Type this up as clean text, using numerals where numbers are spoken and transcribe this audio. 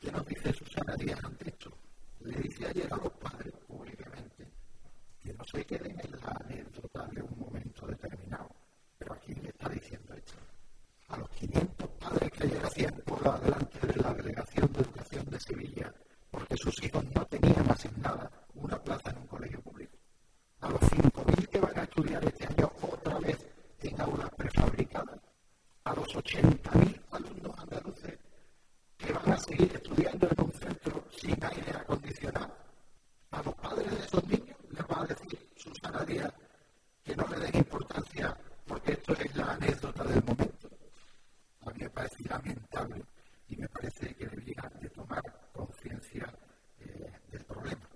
qué nos dice Susana Díaz ante esto? Le dice ayer a los padres públicamente que no se queden en la anécdota de un momento determinado. Pero ¿a quién le está diciendo esto? A los 500 padres que ayer hacían cola delante de la Delegación de Educación de Sevilla porque sus hijos no tenían asignada una plaza en un colegio público. A los 5.000 que van a estudiar este año otra vez en aulas prefabricadas. A los 80.000 alumnos andaluces que van a seguir estudiando en un centro sin aire acondicionado. A los padres de esos niños les va a decir Susana Díaz que no le den importancia porque esto es la anécdota del momento. A mí me parece lamentable y me parece que deberían de tomar conciencia del problema.